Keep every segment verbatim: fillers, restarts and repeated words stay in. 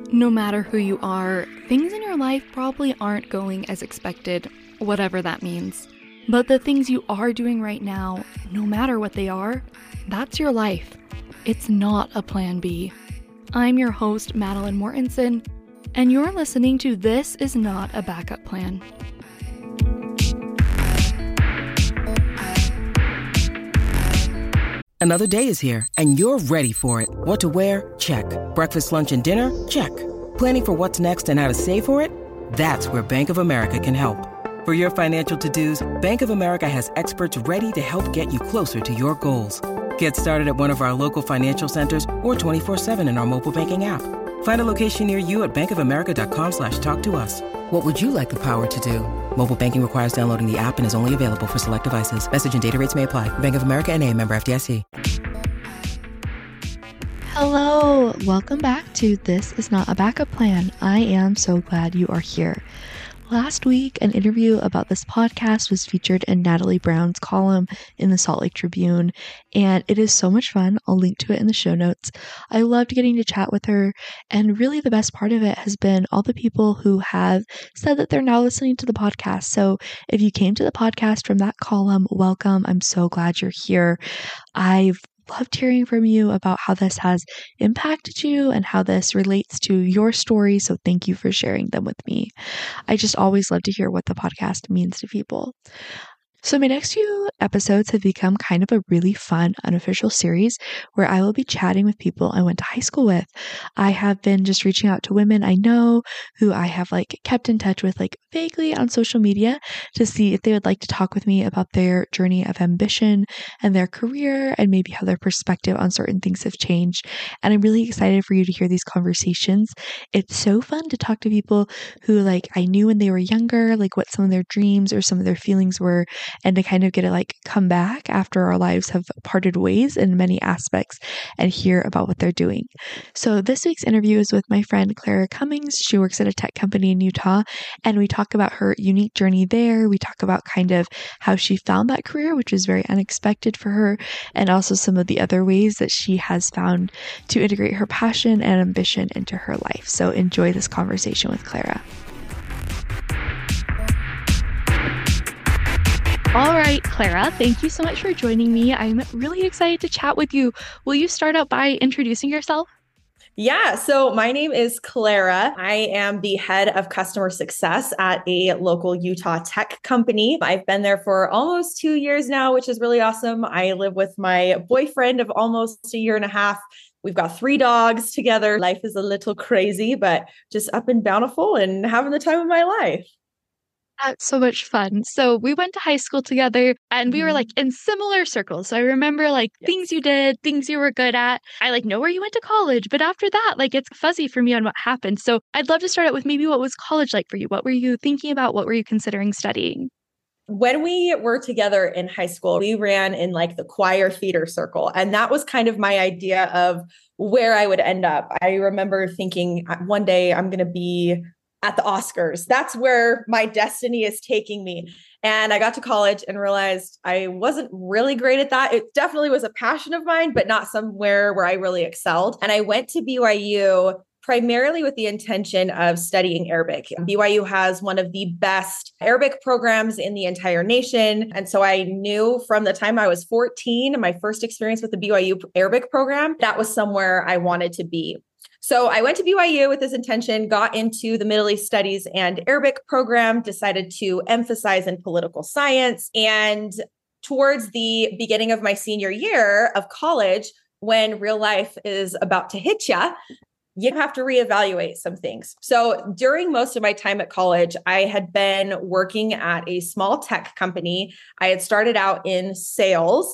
No matter who you are, things in your life probably aren't going as expected, whatever that means. But the things you are doing right now, no matter what they are, that's your life. It's not a plan B. I'm your host, Madeline Mortensen, and you're listening to This Is Not a Backup Plan. Another day is here, and you're ready for it. What to wear? Check. Breakfast, lunch, and dinner? Check. Planning for what's next and how to save for it? That's where Bank of America can help. For your financial to-dos, Bank of America has experts ready to help get you closer to your goals. Get started at one of our local financial centers or twenty-four seven in our mobile banking app. Find a location near you at bankofamerica.com slash talk to us. What would you like the power to do? Mobile banking requires downloading the app and is only available for select devices. Message and data rates may apply. Bank of America N A, member F D I C. Hello, welcome back to This Is Not a Backup Plan. I am so glad you are here. Last week, an interview about this podcast was featured in Natalie Brown's column in the Salt Lake Tribune, and it is so much fun. I'll link to it in the show notes. I loved getting to chat with her, and really the best part of it has been all the people who have said that they're now listening to the podcast. So if you came to the podcast from that column, welcome. I'm so glad you're here. I've loved hearing from you about how this has impacted you and how this relates to your story. So thank you for sharing them with me. I just always love to hear what the podcast means to people. So my next few episodes have become kind of a really fun unofficial series where I will be chatting with people I went to high school with. I have been just reaching out to women I know who I have like kept in touch with like vaguely on social media to see if they would like to talk with me about their journey of ambition and their career and maybe how their perspective on certain things have changed. And I'm really excited for you to hear these conversations. It's so fun to talk to people who like I knew when they were younger, like what some of their dreams or some of their feelings were, and to kind of get to like come back after our lives have parted ways in many aspects and hear about what they're doing. So this week's interview is with my friend Clara Cummings. She works at a tech company in Utah, and we talk about her unique journey there. We talk about kind of how she found that career, which was very unexpected for her, and also some of the other ways that she has found to integrate her passion and ambition into her life. So enjoy this conversation with Clara. All right, Clara, thank you so much for joining me. I'm really excited to chat with you. Will you start out by introducing yourself? Yeah, so my name is Clara. I am the head of customer success at a local Utah tech company. I've been there for almost two years now, which is really awesome. I live with my boyfriend of almost a year and a half. We've got three dogs together. Life is a little crazy, but just up and bountiful and having the time of my life. That's so much fun. So we went to high school together and we were like in similar circles. So I remember like yes. things you did, things you were good at. I like know where you went to college, but after that, like it's fuzzy for me on what happened. So I'd love to start out with maybe what was college like for you? What were you thinking about? What were you considering studying? When we were together in high school, we ran in like the choir theater circle. And that was kind of my idea of where I would end up. I remember thinking one day I'm going to be at the Oscars. That's where my destiny is taking me. And I got to college and realized I wasn't really great at that. It definitely was a passion of mine, but not somewhere where I really excelled. And I went to B Y U primarily with the intention of studying Arabic. B Y U has one of the best Arabic programs in the entire nation. And so I knew from the time I was fourteen, my first experience with the B Y U Arabic program, that was somewhere I wanted to be. So I went to B Y U with this intention, got into the Middle East Studies and Arabic program, decided to emphasize in political science. And towards the beginning of my senior year of college, when real life is about to hit you, you have to reevaluate some things. So during most of my time at college, I had been working at a small tech company. I had started out in sales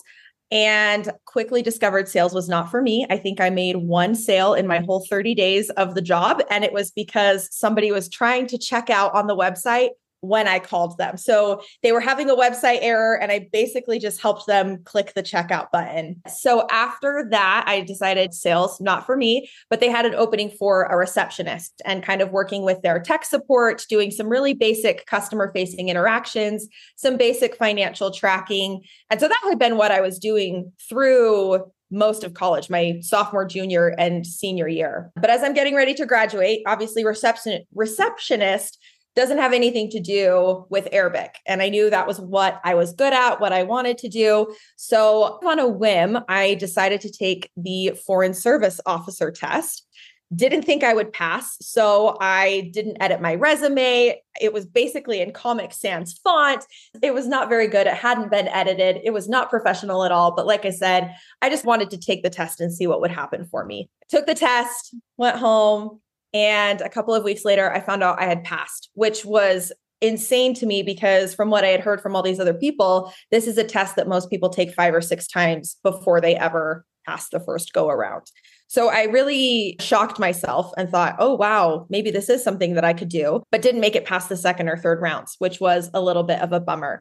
and quickly discovered sales was not for me. I think I made one sale in my whole thirty days of the job. And it was because somebody was trying to check out on the website when I called them. So they were having a website error and I basically just helped them click the checkout button. So after that, I decided sales, not for me, but they had an opening for a receptionist and kind of working with their tech support, doing some really basic customer facing interactions, some basic financial tracking. And so that had been what I was doing through most of college, my sophomore, junior, and senior year. But as I'm getting ready to graduate, obviously reception receptionist doesn't have anything to do with Arabic. And I knew that was what I was good at, what I wanted to do. So on a whim, I decided to take the Foreign Service Officer test. Didn't think I would pass. So I didn't edit my resume. It was basically in Comic Sans font. It was not very good. It hadn't been edited. It was not professional at all. But like I said, I just wanted to take the test and see what would happen for me. Took the test, went home, and a couple of weeks later, I found out I had passed, which was insane to me because from what I had heard from all these other people, this is a test that most people take five or six times before they ever pass the first go around. So I really shocked myself and thought, oh, wow, maybe this is something that I could do, but didn't make it past the second or third rounds, which was a little bit of a bummer.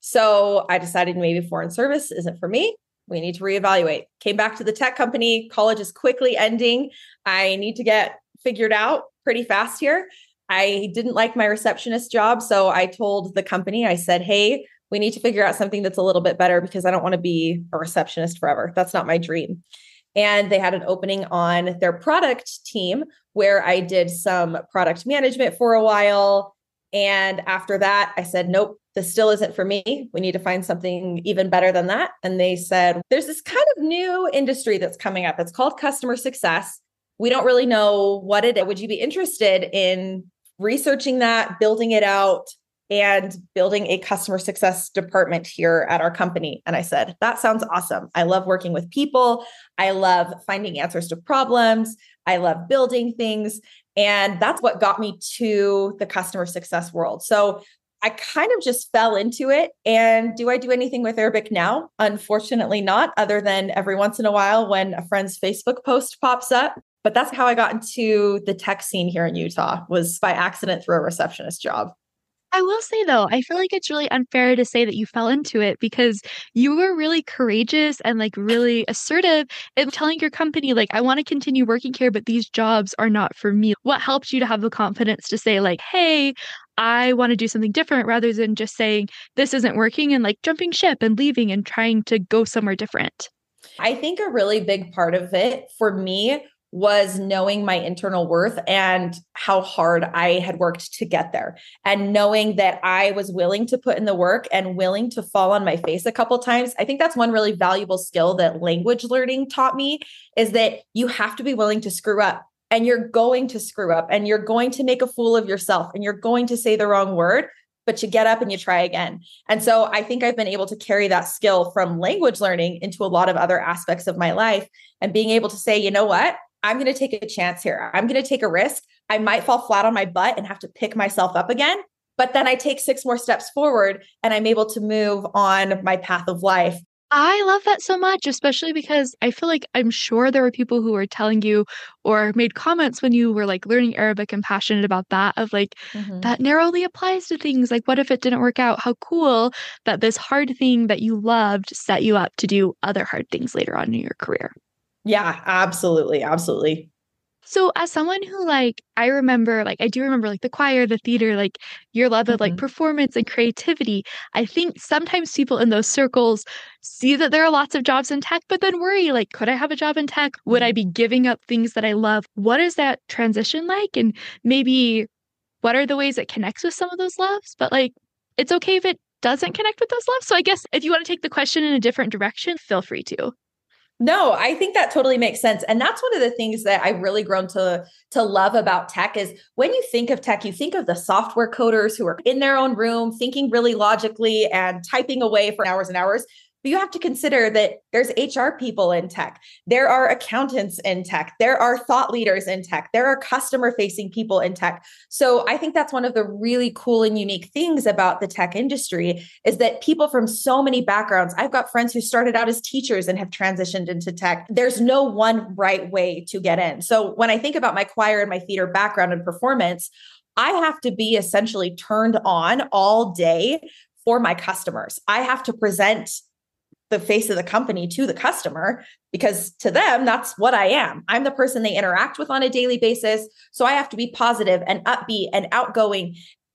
So I decided maybe foreign service isn't for me. We need to reevaluate. Came back to the tech company. College is quickly ending. I need to get figured out pretty fast here. I didn't like my receptionist job. So I told the company, I said, hey, we need to figure out something that's a little bit better because I don't want to be a receptionist forever. That's not my dream. And they had an opening on their product team where I did some product management for a while. And after that, I said, nope, this still isn't for me. We need to find something even better than that. And they said, there's this kind of new industry that's coming up. It's called customer success. We don't really know what it is. Would you be interested in researching that, building it out, and building a customer success department here at our company? And I said, that sounds awesome. I love working with people. I love finding answers to problems. I love building things. And that's what got me to the customer success world. So I kind of just fell into it. And do I do anything with Arabic now? Unfortunately not, other than every once in a while when a friend's Facebook post pops up. But that's how I got into the tech scene here in Utah, was by accident through a receptionist job. I will say, though, I feel like it's really unfair to say that you fell into it because you were really courageous and like really assertive in telling your company, like, I want to continue working here, but these jobs are not for me. What helped you to have the confidence to say, like, hey, I want to do something different rather than just saying this isn't working and like jumping ship and leaving and trying to go somewhere different? I think a really big part of it for me was knowing my internal worth and how hard I had worked to get there, and knowing that I was willing to put in the work and willing to fall on my face a couple times. I think that's one really valuable skill that language learning taught me, is that you have to be willing to screw up, and you're going to screw up, and you're going to make a fool of yourself, and you're going to say the wrong word, but you get up and you try again. And so I think I've been able to carry that skill from language learning into a lot of other aspects of my life, and being able to say, you know what? I'm going to take a chance here. I'm going to take a risk. I might fall flat on my butt and have to pick myself up again, but then I take six more steps forward and I'm able to move on my path of life. I love that so much, especially because I feel like I'm sure there were people who were telling you or made comments when you were like learning Arabic and passionate about that, of like, mm-hmm. that narrowly applies to things. Like, what if it didn't work out? How cool that this hard thing that you loved set you up to do other hard things later on in your career. Yeah, absolutely. Absolutely. So as someone who like, I remember, like, I do remember like the choir, the theater, like your love of mm-hmm. like performance and creativity. I think sometimes people in those circles see that there are lots of jobs in tech, but then worry, like, could I have a job in tech? Would I be giving up things that I love? What is that transition like? And maybe what are the ways it connects with some of those loves? But like, it's okay if it doesn't connect with those loves. So I guess if you want to take the question in a different direction, feel free to. No, I think that totally makes sense. And that's one of the things that I've really grown to, to love about tech is when you think of tech, you think of the software coders who are in their own room, thinking really logically and typing away for hours and hours. But you have to consider that there's H R people in tech. There are accountants in tech. There are thought leaders in tech. There are customer-facing people in tech. So I think that's one of the really cool and unique things about the tech industry is that people from so many backgrounds, I've got friends who started out as teachers and have transitioned into tech. There's no one right way to get in. So when I think about my choir and my theater background and performance, I have to be essentially turned on all day for my customers. I have to present the face of the company to the customer, because to them, that's what I am. I'm the person they interact with on a daily basis. So I have to be positive and upbeat and outgoing.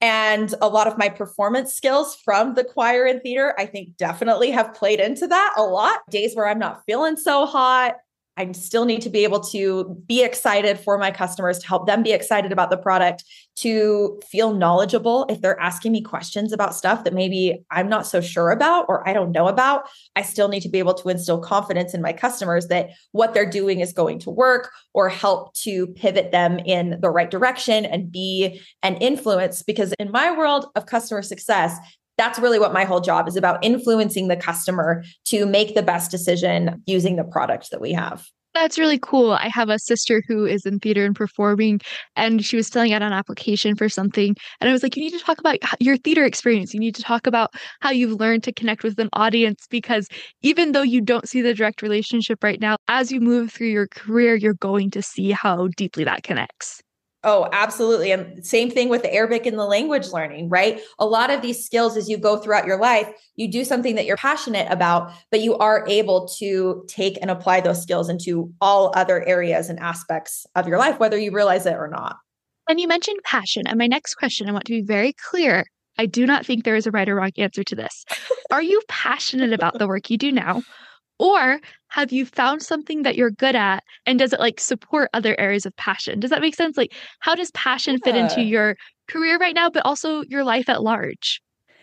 And a lot of my performance skills from the choir and theater, I think definitely have played into that a lot. Days where I'm not feeling so hot, I still need to be able to be excited for my customers, to help them be excited about the product, to feel knowledgeable. If they're asking me questions about stuff that maybe I'm not so sure about or I don't know about, I still need to be able to instill confidence in my customers that what they're doing is going to work, or help to pivot them in the right direction and be an influence. Because in my world of customer success, that's really what my whole job is about, influencing the customer to make the best decision using the product that we have. That's really cool. I have a sister who is in theater and performing, and she was filling out an application for something. And I was like, you need to talk about your theater experience. You need to talk about how you've learned to connect with an audience, because even though you don't see the direct relationship right now, as you move through your career, you're going to see how deeply that connects. Oh, absolutely. And same thing with the Arabic and the language learning, right? A lot of these skills, as you go throughout your life, you do something that you're passionate about, but you are able to take and apply those skills into all other areas and aspects of your life, whether you realize it or not. And you mentioned passion. And my next question, I want to be very clear. I do not think there is a right or wrong answer to this. Are you passionate about the work you do now? Or have you found something that you're good at, and does it like support other areas of passion? Does that make sense? Like, how does passion yeah. fit into your career right now, but also your life at large?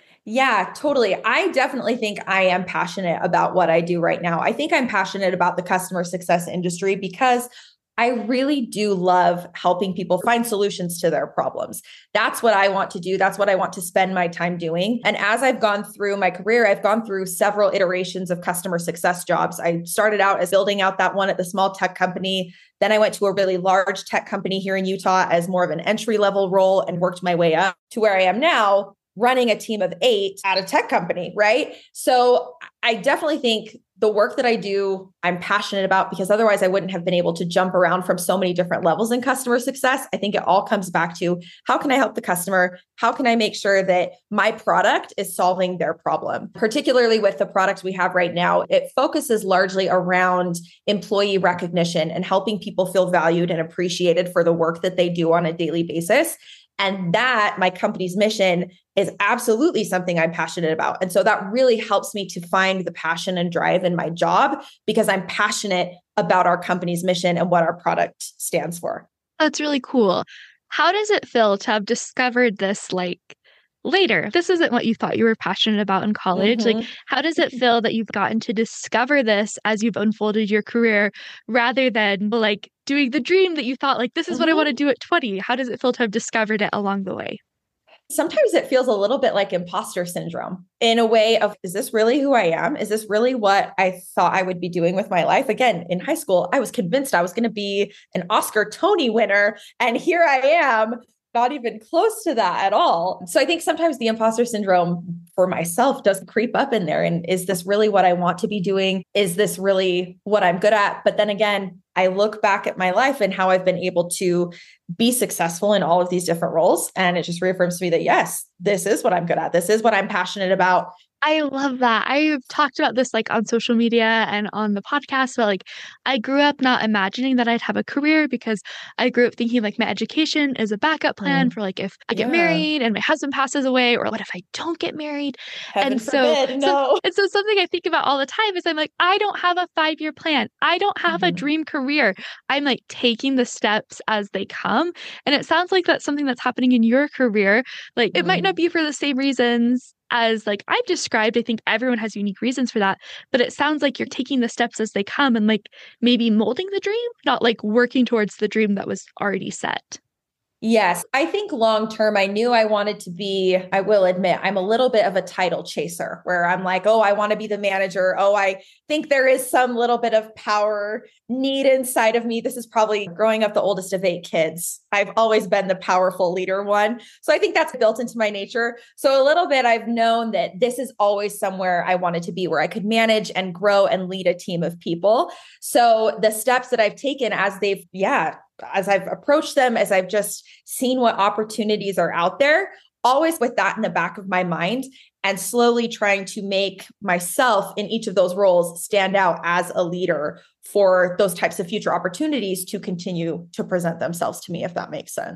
Yeah, totally. I definitely think I am passionate about what I do right now. I think I'm passionate about the customer success industry because I really do love helping people find solutions to their problems. That's what I want to do. That's what I want to spend my time doing. And as I've gone through my career, I've gone through several iterations of customer success jobs. I started out as building out that one at the small tech company. Then I went to a really large tech company here in Utah as more of an entry level role and worked my way up to where I am now, running a team of eight at a tech company, right? So I definitely think the work that I do, I'm passionate about, because otherwise I wouldn't have been able to jump around from so many different levels in customer success. I think it all comes back to, how can I help the customer? How can I make sure that my product is solving their problem? Particularly with the product we have right now, it focuses largely around employee recognition and helping people feel valued and appreciated for the work that they do on a daily basis. And that, my company's mission, is absolutely something I'm passionate about. And so that really helps me to find the passion and drive in my job, because I'm passionate about our company's mission and what our product stands for. That's really cool. How does it feel to have discovered this like later? This isn't what you thought you were passionate about in college. Mm-hmm. Like, how does it feel that you've gotten to discover this as you've unfolded your career, rather than like doing the dream that you thought, like, this is mm-hmm. what I want to do at twenty? How does it feel to have discovered it along the way? Sometimes it feels a little bit like imposter syndrome, in a way of, is this really who I am? Is this really what I thought I would be doing with my life? Again, in high school, I was convinced I was going to be an Oscar Tony winner. And here I am, not even close to that at all. So I think sometimes the imposter syndrome for myself does creep up in there. And is this really what I want to be doing? Is this really what I'm good at? But then again, I look back at my life and how I've been able to be successful in all of these different roles. And it just reaffirms to me that, yes, this is what I'm good at. This is what I'm passionate about. I love that. I've talked about this like on social media and on the podcast, but like I grew up not imagining that I'd have a career, because I grew up thinking like my education is a backup plan mm. for like if I get yeah. married and my husband passes away, or what if I don't get married? Heaven and forbid, so, no. so and so something I think about all the time is I'm like, I don't have a five-year plan. I don't have mm-hmm. a dream career. I'm like taking the steps as they come. And it sounds like that's something that's happening in your career. Like mm. it might not be for the same reasons as like I've described. I think everyone has unique reasons for that, but it sounds like you're taking the steps as they come and like maybe molding the dream, not like working towards the dream that was already set. Yes. I think long term, I knew I wanted to be, I will admit, I'm a little bit of a title chaser, where I'm like, oh, I want to be the manager. Oh, I think there is some little bit of power need inside of me. This is probably growing up the oldest of eight kids. I've always been the powerful leader one. So I think that's built into my nature. So a little bit, I've known that this is always somewhere I wanted to be, where I could manage and grow and lead a team of people. So the steps that I've taken as they've, yeah, as I've approached them, as I've just seen what opportunities are out there, always with that in the back of my mind, and slowly trying to make myself in each of those roles stand out as a leader for those types of future opportunities to continue to present themselves to me, if that makes sense.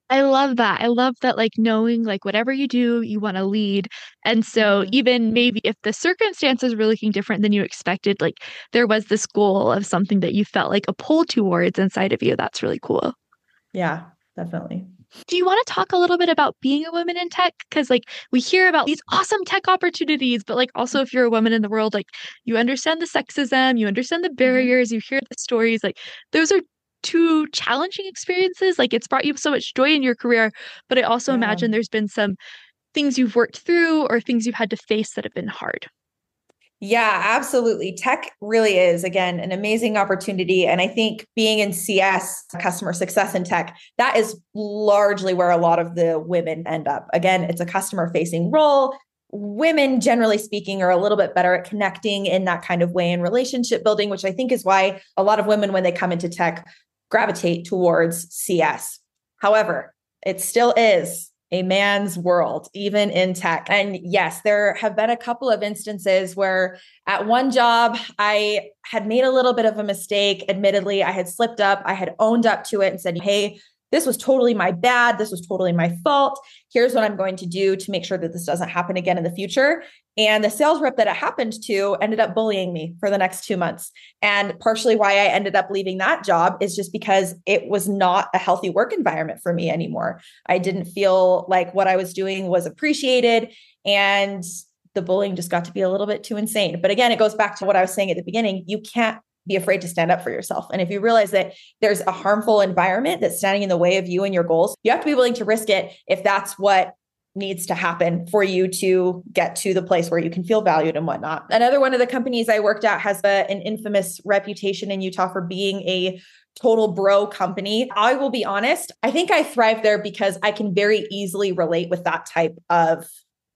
I love that. I love that, like knowing like whatever you do, you want to lead. And so Mhm. even maybe if the circumstances were looking different than you expected, like there was this goal of something that you felt like a pull towards inside of you. That's really cool. Yeah, definitely. Do you want to talk a little bit about being a woman in tech? Because like we hear about these awesome tech opportunities, but like also if you're a woman in the world, like you understand the sexism, you understand the Mhm. barriers, you hear the stories, like those are two challenging experiences. Like it's brought you so much joy in your career, but I also Yeah. imagine there's been some things you've worked through or things you've had to face that have been hard. Yeah, absolutely. Tech really is, again, an amazing opportunity. And I think being in C S, customer success in tech, that is largely where a lot of the women end up. Again, it's a customer facing role. Women, generally speaking, are a little bit better at connecting in that kind of way and relationship building, which I think is why a lot of women, when they come into tech, gravitate towards C S. However, it still is a man's world, even in tech. And yes, there have been a couple of instances where at one job, I had made a little bit of a mistake. Admittedly, I had slipped up. I had owned up to it and said, hey, this was totally my bad. This was totally my fault. Here's what I'm going to do to make sure that this doesn't happen again in the future. And the sales rep that it happened to ended up bullying me for the next two months. And partially why I ended up leaving that job is just because it was not a healthy work environment for me anymore. I didn't feel like what I was doing was appreciated. And the bullying just got to be a little bit too insane. But again, it goes back to what I was saying at the beginning. You can't be afraid to stand up for yourself. And if you realize that there's a harmful environment that's standing in the way of you and your goals, you have to be willing to risk it if that's what needs to happen for you to get to the place where you can feel valued and whatnot. Another one of the companies I worked at has a, an infamous reputation in Utah for being a total bro company. I will be honest, I think I thrive there because I can very easily relate with that type of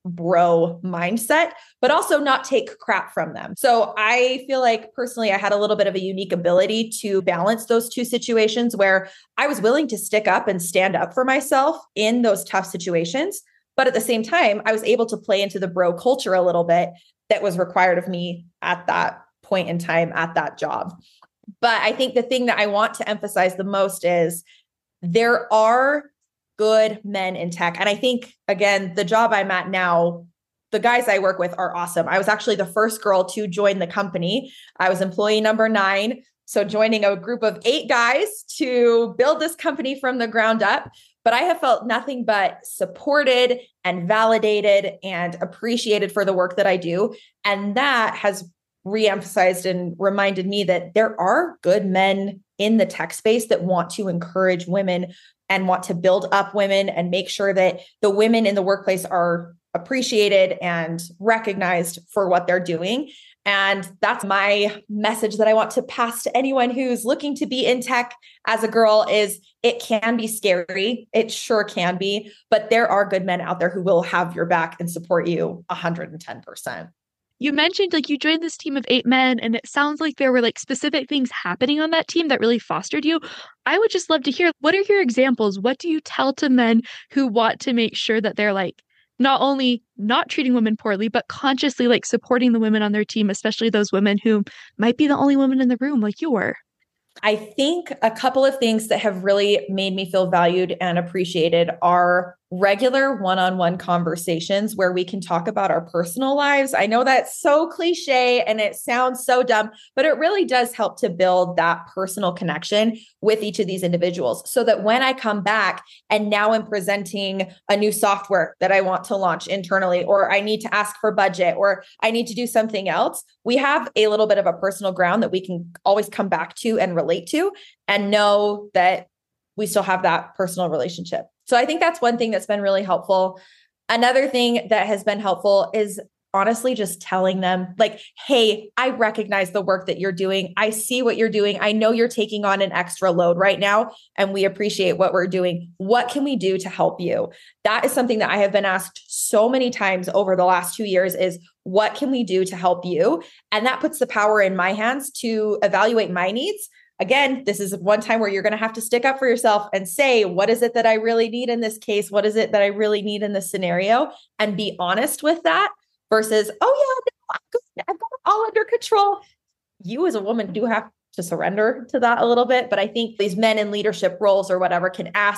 bro mindset, but also not take crap from them. So I feel like personally, I had a little bit of a unique ability to balance those two situations where I was willing to stick up and stand up for myself in those tough situations. But at the same time, I was able to play into the bro culture a little bit that was required of me at that point in time at that job. But I think the thing that I want to emphasize the most is there are good men in tech. And I think, again, the job I'm at now, the guys I work with are awesome. I was actually the first girl to join the company. I was employee number nine. So joining a group of eight guys to build this company from the ground up. But I have felt nothing but supported and validated and appreciated for the work that I do. And that has reemphasized and reminded me that there are good men in the tech space that want to encourage women and want to build up women and make sure that the women in the workplace are appreciated and recognized for what they're doing. And that's my message that I want to pass to anyone who's looking to be in tech as a girl is it can be scary. It sure can be, but there are good men out there who will have your back and support you one hundred ten percent. You mentioned like you joined this team of eight men, and it sounds like there were like specific things happening on that team that really fostered you. I would just love to hear, what are your examples? What do you tell to men who want to make sure that they're like not only not treating women poorly, but consciously like supporting the women on their team, especially those women who might be the only women in the room like you were? I think a couple of things that have really made me feel valued and appreciated are regular one-on-one conversations where we can talk about our personal lives. I know that's so cliche and it sounds so dumb, but it really does help to build that personal connection with each of these individuals so that when I come back and now I'm presenting a new software that I want to launch internally, or I need to ask for budget, or I need to do something else, we have a little bit of a personal ground that we can always come back to and relate to and know that we still have that personal relationship. So I think that's one thing that's been really helpful. Another thing that has been helpful is honestly just telling them like, hey, I recognize the work that you're doing. I see what you're doing. I know you're taking on an extra load right now, and we appreciate what we're doing. What can we do to help you? That is something that I have been asked so many times over the last two years is, what can we do to help you? And that puts the power in my hands to evaluate my needs. Again, this is one time where you're going to have to stick up for yourself and say, what is it that I really need in this case? What is it that I really need in this scenario? And be honest with that versus, oh yeah, no, I'm good. I've got it all under control. You as a woman do have to surrender to that a little bit. But I think these men in leadership roles or whatever can ask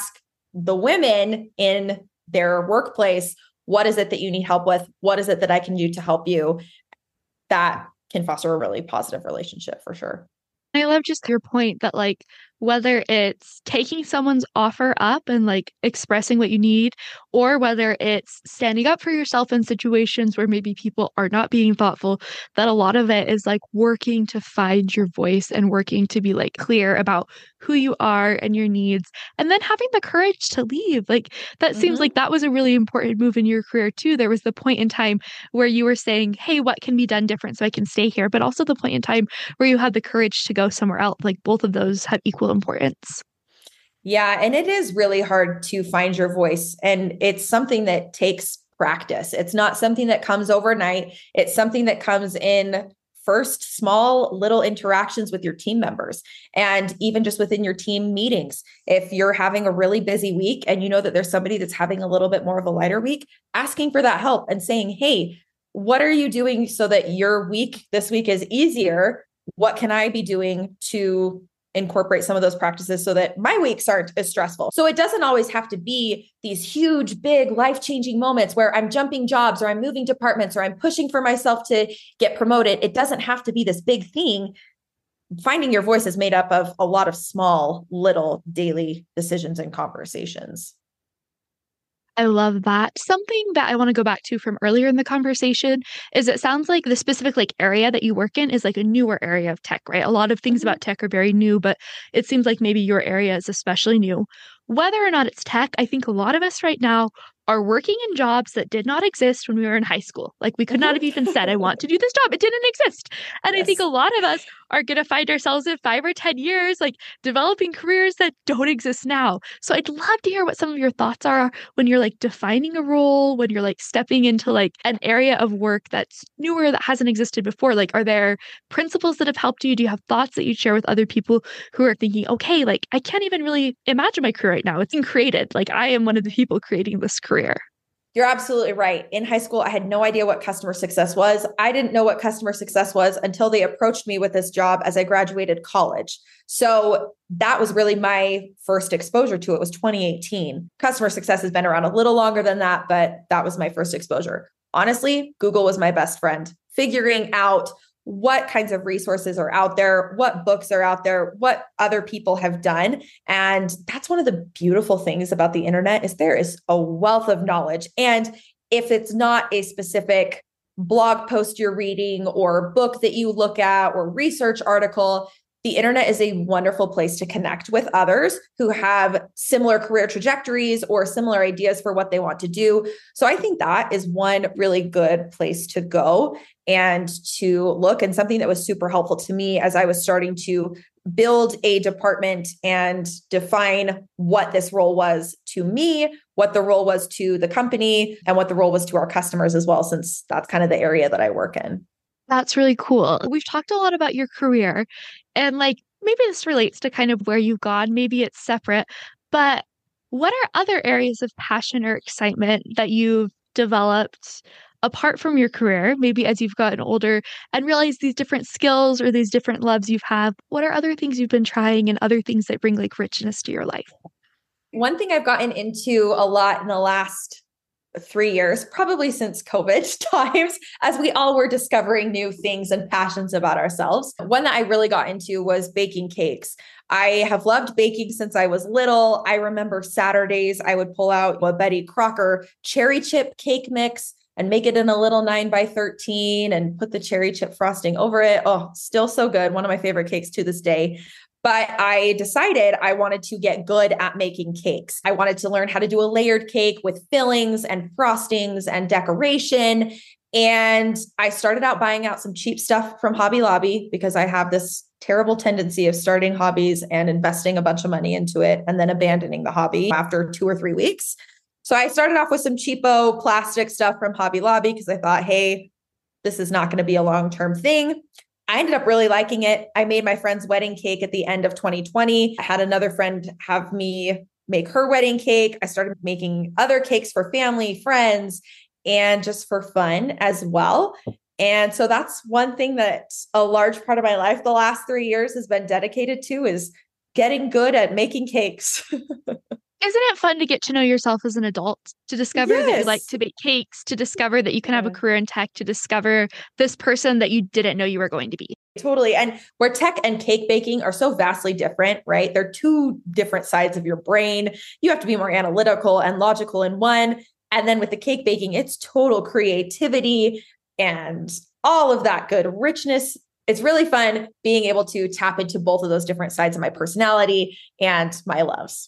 the women in their workplace, what is it that you need help with? What is it that I can do to help you? That can foster a really positive relationship for sure. I love just your point that like whether it's taking someone's offer up and like expressing what you need, or whether it's standing up for yourself in situations where maybe people are not being thoughtful, that a lot of it is like working to find your voice and working to be like clear about who you are and your needs, and then having the courage to leave. Like that mm-hmm. seems like that was a really important move in your career too. There was the point in time where you were saying, hey, what can be done different so I can stay here? But also the point in time where you had the courage to go somewhere else. Like both of those have equal importance. Yeah. And it is really hard to find your voice. And it's something that takes practice. It's not something that comes overnight. It's something that comes in first small little interactions with your team members, and even just within your team meetings. If you're having a really busy week and you know that there's somebody that's having a little bit more of a lighter week, asking for that help and saying, hey, what are you doing so that your week this week is easier? What can I be doing to incorporate some of those practices so that my weeks aren't as stressful? So it doesn't always have to be these huge, big, life-changing moments where I'm jumping jobs or I'm moving departments or I'm pushing for myself to get promoted. It doesn't have to be this big thing. Finding your voice is made up of a lot of small, little daily decisions and conversations. I love that. Something that I want to go back to from earlier in the conversation is it sounds like the specific like area that you work in is like a newer area of tech, right? A lot of things about tech are very new, but it seems like maybe your area is especially new. Whether or not it's tech, I think a lot of us right now are working in jobs that did not exist when we were in high school. Like we could not have even said, I want to do this job. It didn't exist. And yes. I think a lot of us are going to find ourselves in five or ten years, like developing careers that don't exist now. So I'd love to hear what some of your thoughts are when you're like defining a role, when you're like stepping into like an area of work that's newer, that hasn't existed before. Like, are there principles that have helped you? Do you have thoughts that you share with other people who are thinking, okay, like I can't even really imagine my career right now. It's been created. Like I am one of the people creating this career. You're absolutely right. In high school, I had no idea what customer success was. I didn't know what customer success was until they approached me with this job as I graduated college. So that was really my first exposure to it, was twenty eighteen. Customer success has been around a little longer than that, but that was my first exposure. Honestly, Google was my best friend. Figuring out what kinds of resources are out there, what books are out there, what other people have done. And that's one of the beautiful things about the internet is there is a wealth of knowledge. And if it's not a specific blog post you're reading or book that you look at or research article, the internet is a wonderful place to connect with others who have similar career trajectories or similar ideas for what they want to do. So I think that is one really good place to go and to look, and something that was super helpful to me as I was starting to build a department and define what this role was to me, what the role was to the company, and what the role was to our customers as well, since that's kind of the area that I work in. That's really cool. We've talked a lot about your career, and like maybe this relates to kind of where you've gone. Maybe it's separate, but what are other areas of passion or excitement that you've developed apart from your career, maybe as you've gotten older and realized these different skills or these different loves you've had? What are other things you've been trying and other things that bring like richness to your life? One thing I've gotten into a lot in the last three years, probably since COVID times, as we all were discovering new things and passions about ourselves. One that I really got into was baking cakes. I have loved baking since I was little. I remember Saturdays, I would pull out a Betty Crocker cherry chip cake mix and make it in a little nine by thirteen and put the cherry chip frosting over it. Oh, still so good. One of my favorite cakes to this day. But I decided I wanted to get good at making cakes. I wanted to learn how to do a layered cake with fillings and frostings and decoration. And I started out buying out some cheap stuff from Hobby Lobby because I have this terrible tendency of starting hobbies and investing a bunch of money into it and then abandoning the hobby after two or three weeks. So I started off with some cheapo plastic stuff from Hobby Lobby because I thought, hey, this is not going to be a long-term thing. I ended up really liking it. I made my friend's wedding cake at the end of twenty twenty. I had another friend have me make her wedding cake. I started making other cakes for family, friends, and just for fun as well. And so that's one thing that a large part of my life the last three years has been dedicated to, is getting good at making cakes. Isn't it fun to get to know yourself as an adult, to discover that you like Yes. to bake cakes, to discover that you can have a Yeah. career in tech, to discover this person that you didn't know you were going to be? Totally. And where tech and cake baking are so vastly different, right? They're two different sides of your brain. You have to be more analytical and logical in one. And then with the cake baking, it's total creativity and all of that good richness. It's really fun being able to tap into both of those different sides of my personality and my loves.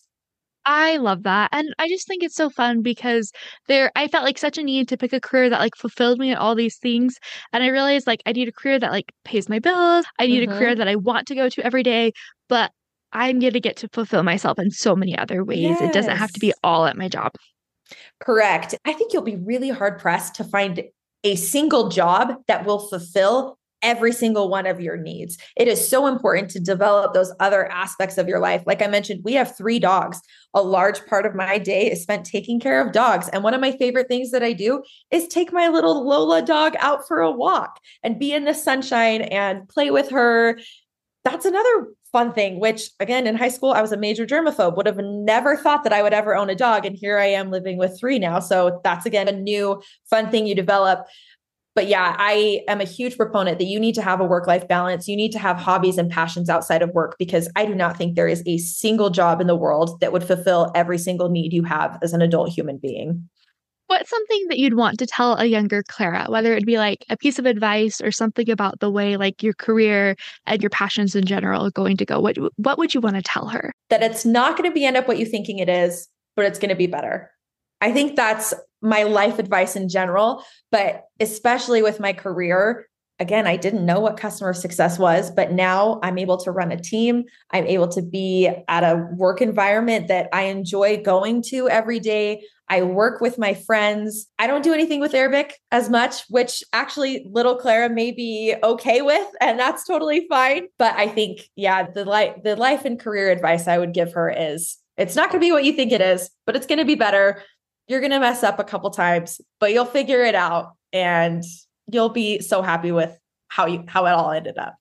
I love that. And I just think it's so fun because there I felt like such a need to pick a career that like fulfilled me in all these things. And I realized like I need a career that like pays my bills. I need a career Mhm. that I want to go to every day, but I'm going to get to fulfill myself in so many other ways. It doesn't have to be Yes. all at my job. Correct. I think you'll be really hard pressed to find a single job that will fulfill every single one of your needs. It is so important to develop those other aspects of your life. Like I mentioned, we have three dogs. A large part of my day is spent taking care of dogs. And one of my favorite things that I do is take my little Lola dog out for a walk and be in the sunshine and play with her. That's another fun thing, which again, in high school, I was a major germaphobe, would have never thought that I would ever own a dog. And here I am living with three now. So that's again, a new fun thing you develop. But yeah, I am a huge proponent that you need to have a work-life balance. You need to have hobbies and passions outside of work, because I do not think there is a single job in the world that would fulfill every single need you have as an adult human being. What's something that you'd want to tell a younger Clara, whether it be like a piece of advice or something about the way like your career and your passions in general are going to go? What what would you want to tell her? That it's not going to be end up what you thinking it is, but it's going to be better. I think that's my life advice in general, but especially with my career. Again, I didn't know what customer success was, but now I'm able to run a team. I'm able to be at a work environment that I enjoy going to every day. I work with my friends. I don't do anything with Arabic as much, which actually little Clara may be okay with, and that's totally fine. But I think, yeah, the life, the life and career advice I would give her is it's not going to be what you think it is, but it's going to be better. You're going to mess up a couple times, but you'll figure it out and you'll be so happy with how you, how it all ended up.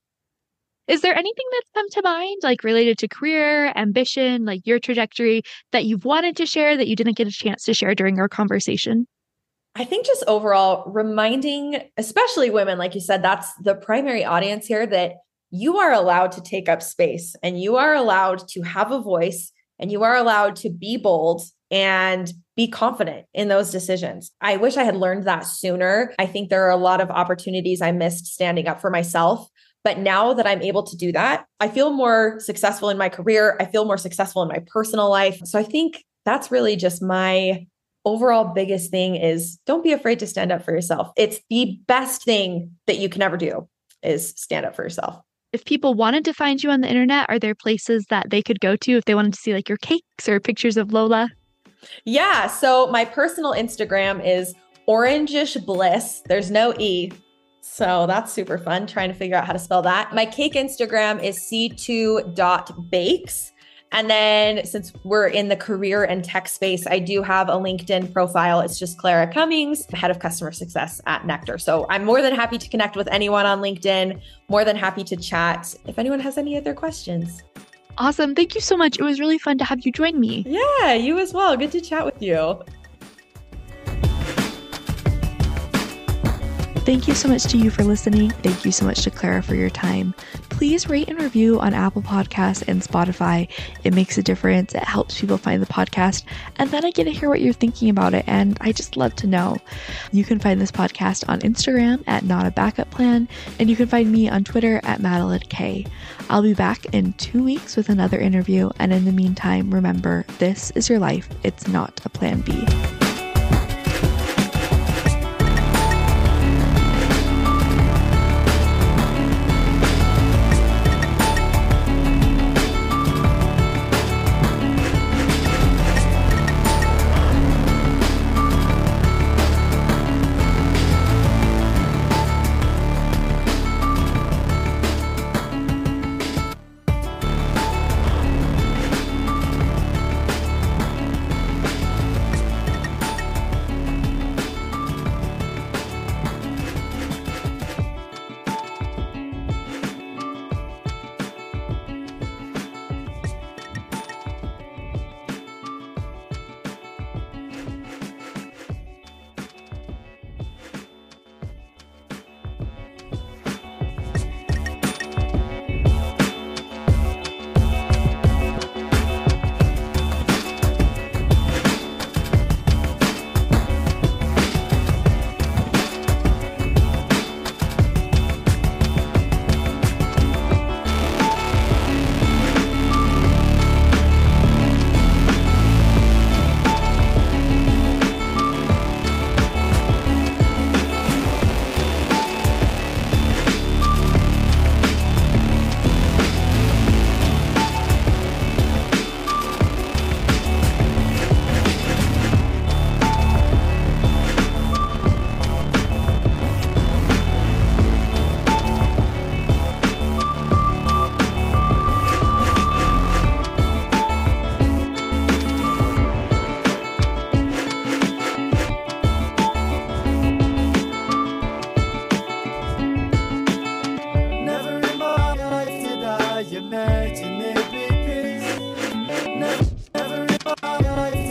Is there anything that's come to mind, like related to career, ambition, like your trajectory that you've wanted to share that you didn't get a chance to share during our conversation? I think just overall reminding, especially women, like you said, that's the primary audience here, that you are allowed to take up space and you are allowed to have a voice and you are allowed to be bold and be confident in those decisions. I wish I had learned that sooner. I think there are a lot of opportunities I missed standing up for myself. But now that I'm able to do that, I feel more successful in my career. I feel more successful in my personal life. So I think that's really just my overall biggest thing is don't be afraid to stand up for yourself. It's the best thing that you can ever do is stand up for yourself. If people wanted to find you on the internet, are there places that they could go to if they wanted to see like your cakes or pictures of Lola? Yeah. So my personal Instagram is Orangish Bliss. There's no E. So that's super fun trying to figure out how to spell that. My cake Instagram is c two dot bakes. And then since we're in the career and tech space, I do have a LinkedIn profile. It's just Clara Cummings, head of customer success at Nectar. So I'm more than happy to connect with anyone on LinkedIn, more than happy to chat if anyone has any other questions. Awesome. Thank you so much. It was really fun to have you join me. Yeah, you as well. Good to chat with you. Thank you so much to you for listening. Thank you so much to Clara for your time. Please rate and review on Apple Podcasts and Spotify. It makes a difference. It helps people find the podcast. And then I get to hear what you're thinking about it. And I just love to know. You can find this podcast on Instagram at Not a Backup Plan. And you can find me on Twitter at Madeline K. I'll be back in two weeks with another interview. And in the meantime, remember, this is your life. It's not a plan B. Never, never in my life